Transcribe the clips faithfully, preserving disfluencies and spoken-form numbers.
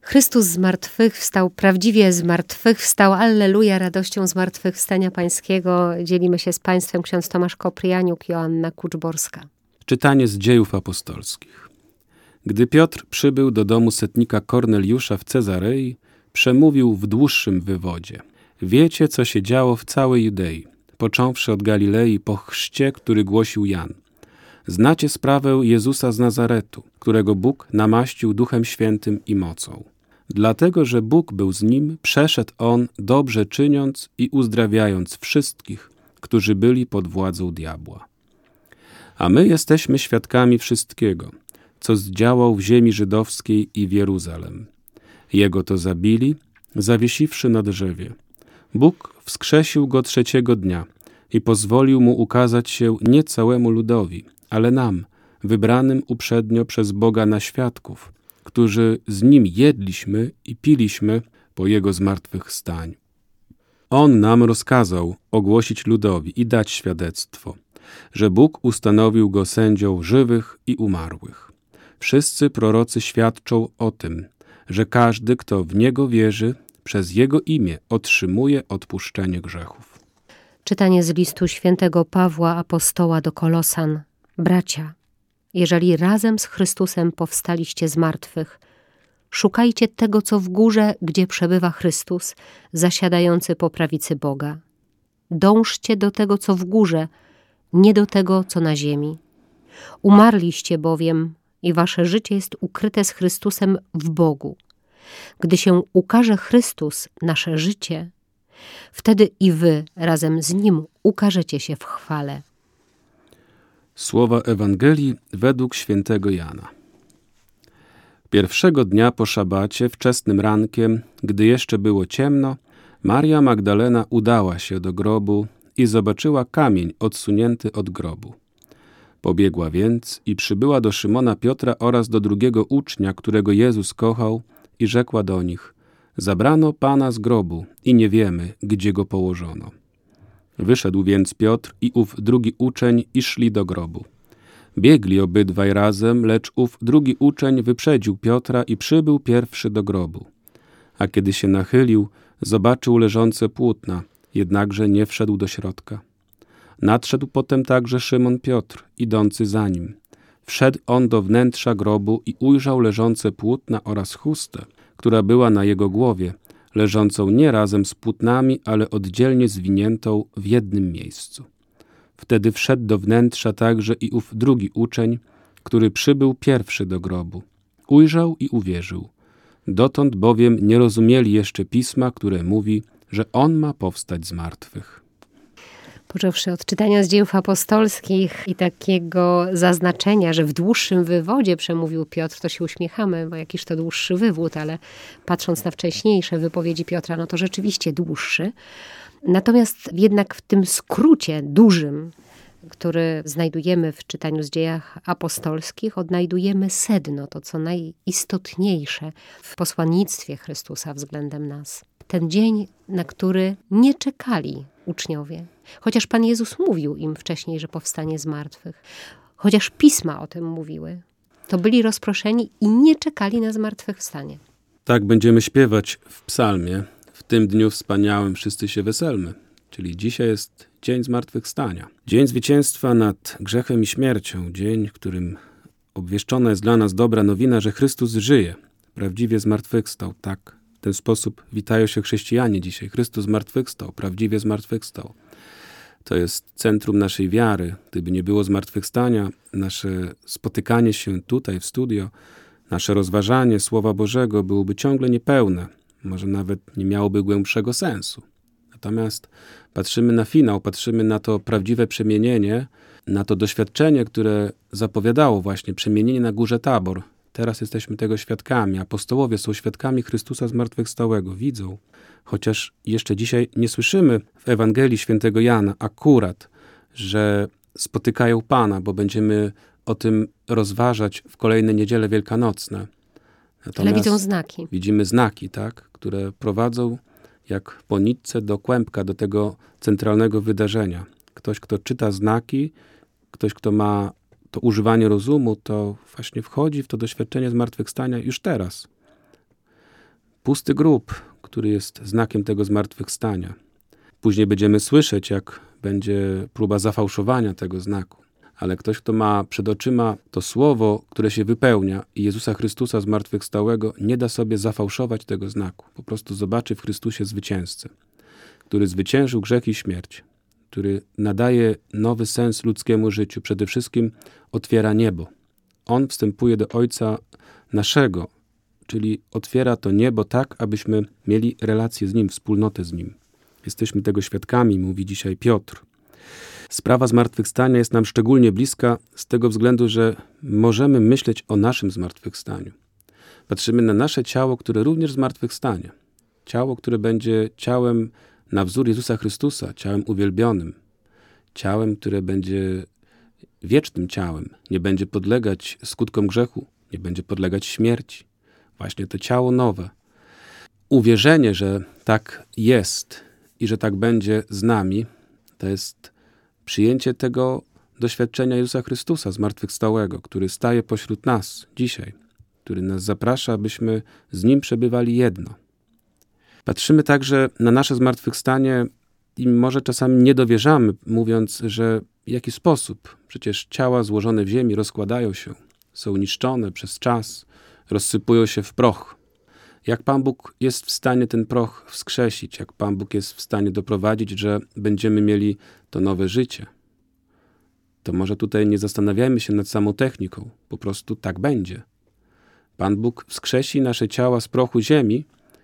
Chrystus zmartwychwstał, prawdziwie zmartwychwstał, alleluja, radością zmartwychwstania pańskiego. Dzielimy się z państwem ksiądz Tomasz Koprianiuk, Joanna Kuczborska. Czytanie z Dziejów Apostolskich. Gdy Piotr przybył do domu setnika Korneliusza w Cezarei, przemówił w dłuższym wywodzie. Wiecie, co się działo w całej Judei, począwszy od Galilei po chrzcie, który głosił Jan. Znacie sprawę Jezusa z Nazaretu, którego Bóg namaścił Duchem Świętym i mocą. Dlatego, że Bóg był z nim, przeszedł on, dobrze czyniąc i uzdrawiając wszystkich, którzy byli pod władzą diabła. A my jesteśmy świadkami wszystkiego, co zdziałał w ziemi żydowskiej i w Jeruzalem. Jego to zabili, zawiesiwszy na drzewie. Bóg wskrzesił go trzeciego dnia i pozwolił mu ukazać się nie całemu ludowi, ale nam, wybranym uprzednio przez Boga na świadków, którzy z nim jedliśmy i piliśmy po jego zmartwychwstaniu. On nam rozkazał ogłosić ludowi i dać świadectwo, że Bóg ustanowił go sędzią żywych i umarłych. Wszyscy prorocy świadczą o tym, że każdy, kto w niego wierzy, przez jego imię otrzymuje odpuszczenie grzechów. Czytanie z listu świętego Pawła apostoła do Kolosan. Bracia, jeżeli razem z Chrystusem powstaliście z martwych, szukajcie tego, co w górze, gdzie przebywa Chrystus, zasiadający po prawicy Boga. Dążcie do tego, co w górze, nie do tego, co na ziemi. Umarliście bowiem i wasze życie jest ukryte z Chrystusem w Bogu. Gdy się ukaże Chrystus, nasze życie, wtedy i wy razem z Nim ukażecie się w chwale. Słowa Ewangelii według świętego Jana. Pierwszego dnia po szabacie, wczesnym rankiem, gdy jeszcze było ciemno, Maria Magdalena udała się do grobu i zobaczyła kamień odsunięty od grobu. Pobiegła więc i przybyła do Szymona Piotra oraz do drugiego ucznia, którego Jezus kochał, i rzekła do nich: zabrano Pana z grobu i nie wiemy, gdzie go położono. Wyszedł więc Piotr i ów drugi uczeń i szli do grobu. Biegli obydwaj razem, lecz ów drugi uczeń wyprzedził Piotra i przybył pierwszy do grobu. A kiedy się nachylił, zobaczył leżące płótna, jednakże nie wszedł do środka. Nadszedł potem także Szymon Piotr, idący za nim. Wszedł on do wnętrza grobu i ujrzał leżące płótna oraz chustę, która była na jego głowie, leżącą nie razem z płótnami, ale oddzielnie zwiniętą w jednym miejscu. Wtedy wszedł do wnętrza także i ów drugi uczeń, który przybył pierwszy do grobu. Ujrzał i uwierzył. Dotąd bowiem nie rozumieli jeszcze pisma, które mówi, że on ma powstać z martwych. Począwszy od czytania z Dziejów Apostolskich i takiego zaznaczenia, że w dłuższym wywodzie przemówił Piotr, to się uśmiechamy, bo jakiż to dłuższy wywód, ale patrząc na wcześniejsze wypowiedzi Piotra, no to rzeczywiście dłuższy. Natomiast jednak w tym skrócie dużym, który znajdujemy w czytaniu z Dziejach Apostolskich, odnajdujemy sedno, to co najistotniejsze w posłannictwie Chrystusa względem nas. Ten dzień, na który nie czekali uczniowie. Chociaż Pan Jezus mówił im wcześniej, że powstanie z martwych. Chociaż pisma o tym mówiły. To byli rozproszeni i nie czekali na zmartwychwstanie. Tak będziemy śpiewać w psalmie. W tym dniu wspaniałym wszyscy się weselmy. Czyli dzisiaj jest dzień zmartwychwstania. Dzień zwycięstwa nad grzechem i śmiercią. Dzień, w którym obwieszczona jest dla nas dobra nowina, że Chrystus żyje. Prawdziwie zmartwychwstał. Tak. W ten sposób witają się chrześcijanie dzisiaj. Chrystus zmartwychwstał, prawdziwie zmartwychwstał. To jest centrum naszej wiary. Gdyby nie było zmartwychwstania, nasze spotykanie się tutaj w studio, nasze rozważanie Słowa Bożego byłoby ciągle niepełne. Może nawet nie miałoby głębszego sensu. Natomiast patrzymy na finał, patrzymy na to prawdziwe przemienienie, na to doświadczenie, które zapowiadało właśnie przemienienie na górze Tabor. Teraz jesteśmy tego świadkami. Apostołowie są świadkami Chrystusa zmartwychwstałego. Widzą. Chociaż jeszcze dzisiaj nie słyszymy w Ewangelii świętego Jana akurat, że spotykają Pana, bo będziemy o tym rozważać w kolejne niedziele wielkanocne. Natomiast ale widzą znaki. Widzimy znaki, tak, które prowadzą jak po nitce do kłębka, do tego centralnego wydarzenia. Ktoś, kto czyta znaki, ktoś, kto ma to używanie rozumu, to właśnie wchodzi w to doświadczenie zmartwychwstania już teraz. pusty grób, który jest znakiem tego zmartwychwstania. Później będziemy słyszeć, jak będzie próba zafałszowania tego znaku. Ale ktoś, kto ma przed oczyma to słowo, które się wypełnia i Jezusa Chrystusa zmartwychwstałego, nie da sobie zafałszować tego znaku. Po prostu zobaczy w Chrystusie zwycięzcę, który zwyciężył grzech i śmierć, który nadaje nowy sens ludzkiemu życiu. Przede wszystkim otwiera niebo. On wstępuje do Ojca naszego, czyli otwiera to niebo tak, abyśmy mieli relację z Nim, wspólnotę z Nim. Jesteśmy tego świadkami, mówi dzisiaj Piotr. Sprawa zmartwychwstania jest nam szczególnie bliska z tego względu, że możemy myśleć o naszym zmartwychwstaniu. Patrzymy na nasze ciało, które również zmartwychwstanie. Ciało, które będzie ciałem na wzór Jezusa Chrystusa, ciałem uwielbionym. Ciałem, które będzie wiecznym ciałem, nie będzie podlegać skutkom grzechu, nie będzie podlegać śmierci. Właśnie to ciało nowe. Uwierzenie, że tak jest i że tak będzie z nami, to jest przyjęcie tego doświadczenia Jezusa Chrystusa zmartwychwstałego, który staje pośród nas dzisiaj, który nas zaprasza, abyśmy z Nim przebywali jedno. Patrzymy także na nasze zmartwychwstanie i może czasami nie dowierzamy, mówiąc, że w jaki sposób? Przecież ciała złożone w ziemi rozkładają się, są niszczone przez czas, rozsypują się w proch. Jak Pan Bóg jest w stanie ten proch wskrzesić, jak Pan Bóg jest w stanie doprowadzić, że będziemy mieli to nowe życie, to może tutaj nie zastanawiajmy się nad samą techniką, po prostu tak będzie. Pan Bóg wskrzesi nasze ciała z prochu ziemi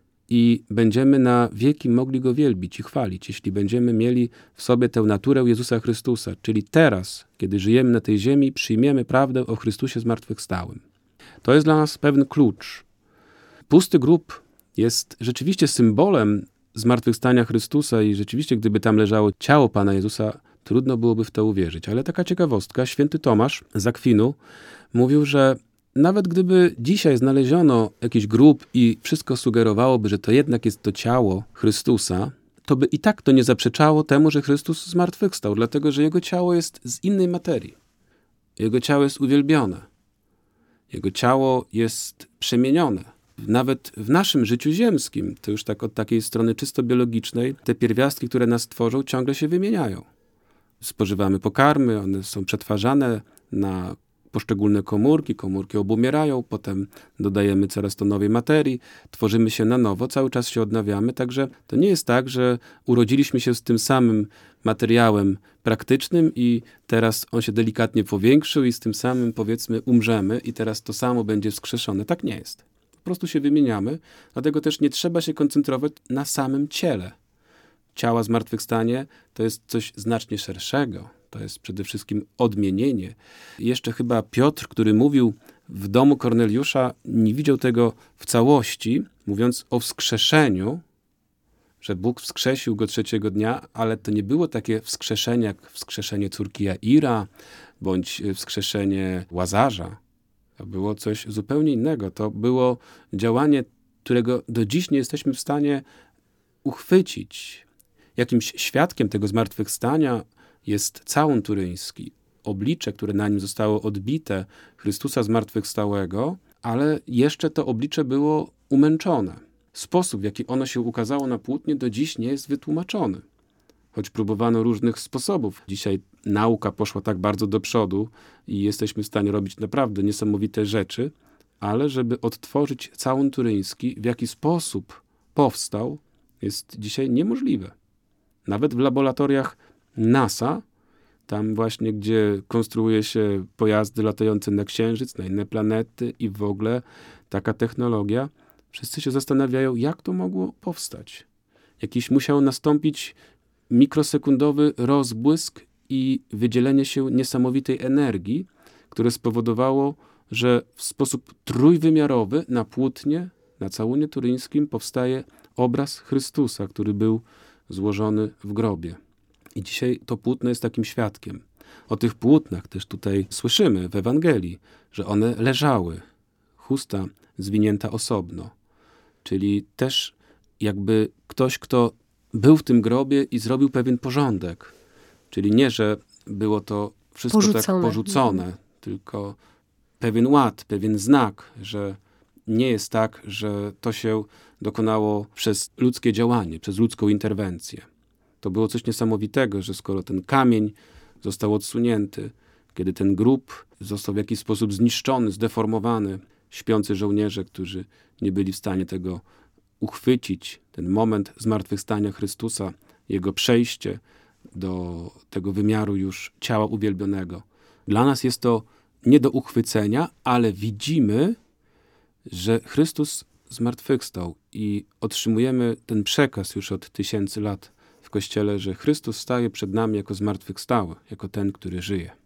i będziemy na wieki mogli Go wielbić i chwalić, jeśli będziemy mieli w sobie tę naturę Jezusa Chrystusa, czyli teraz, kiedy żyjemy na tej ziemi, przyjmiemy prawdę o Chrystusie zmartwychwstałym. To jest dla nas pewien klucz. Pusty grób jest rzeczywiście symbolem zmartwychwstania Chrystusa i rzeczywiście, gdyby tam leżało ciało Pana Jezusa, trudno byłoby w to uwierzyć. Ale taka ciekawostka, święty Tomasz z Akwinu mówił, że nawet gdyby dzisiaj znaleziono jakiś grób i wszystko sugerowałoby, że to jednak jest to ciało Chrystusa, to by i tak to nie zaprzeczało temu, że Chrystus zmartwychwstał, dlatego że Jego ciało jest z innej materii. Jego ciało jest uwielbione. Jego ciało jest przemienione. Nawet w naszym życiu ziemskim, to już tak od takiej strony czysto biologicznej, te pierwiastki, które nas tworzą, ciągle się wymieniają. Spożywamy pokarmy, one są przetwarzane na poszczególne komórki, komórki obumierają, potem dodajemy coraz to nowej materii, tworzymy się na nowo, cały czas się odnawiamy, także to nie jest tak, że urodziliśmy się z tym samym materiałem praktycznym i teraz on się delikatnie powiększył i z tym samym, powiedzmy, umrzemy i teraz to samo będzie wskrzeszone. Tak nie jest. Po prostu się wymieniamy, dlatego też nie trzeba się koncentrować na samym ciele. Ciała zmartwychwstanie to jest coś znacznie szerszego. To jest przede wszystkim odmienienie. I jeszcze chyba Piotr, który mówił w domu Korneliusza, nie widział tego w całości, mówiąc o wskrzeszeniu, że Bóg wskrzesił go trzeciego dnia, ale to nie było takie wskrzeszenie jak wskrzeszenie córki Jaira, bądź wskrzeszenie Łazarza. To było coś zupełnie innego. To było działanie, którego do dziś nie jesteśmy w stanie uchwycić. Jakimś świadkiem tego zmartwychwstania jest całun turyński, oblicze, które na nim zostało odbite Chrystusa zmartwychwstałego, ale jeszcze to oblicze było umęczone. Sposób, w jaki ono się ukazało na płótnie, do dziś nie jest wytłumaczony. Choć próbowano różnych sposobów. Dzisiaj nauka poszła tak bardzo do przodu i jesteśmy w stanie robić naprawdę niesamowite rzeczy, ale żeby odtworzyć całun turyński, w jaki sposób powstał, jest dzisiaj niemożliwe. Nawet w laboratoriach NASA, tam właśnie, gdzie konstruuje się pojazdy latające na Księżyc, na inne planety i w ogóle taka technologia, wszyscy się zastanawiają, jak to mogło powstać. Jakiś musiał nastąpić mikrosekundowy rozbłysk i wydzielenie się niesamowitej energii, które spowodowało, że w sposób trójwymiarowy na płótnie, na całunie turyńskim powstaje obraz Chrystusa, który był złożony w grobie. I dzisiaj to płótno jest takim świadkiem. O tych płótnach też tutaj słyszymy w Ewangelii, że one leżały, chusta zwinięta osobno. Czyli też jakby ktoś, kto był w tym grobie i zrobił pewien porządek. Czyli nie, że było to wszystko porzucone. tak porzucone, tylko pewien ład, pewien znak, że nie jest tak, że to się dokonało przez ludzkie działanie, przez ludzką interwencję. To było coś niesamowitego, że skoro ten kamień został odsunięty, kiedy ten grób został w jakiś sposób zniszczony, zdeformowany, śpiący żołnierze, którzy nie byli w stanie tego uchwycić, ten moment zmartwychwstania Chrystusa, jego przejście do tego wymiaru już ciała uwielbionego. Dla nas jest to nie do uchwycenia, ale widzimy, że Chrystus zmartwychwstał i otrzymujemy ten przekaz już od tysięcy lat w Kościele, że Chrystus staje przed nami jako zmartwychwstały, jako ten, który żyje.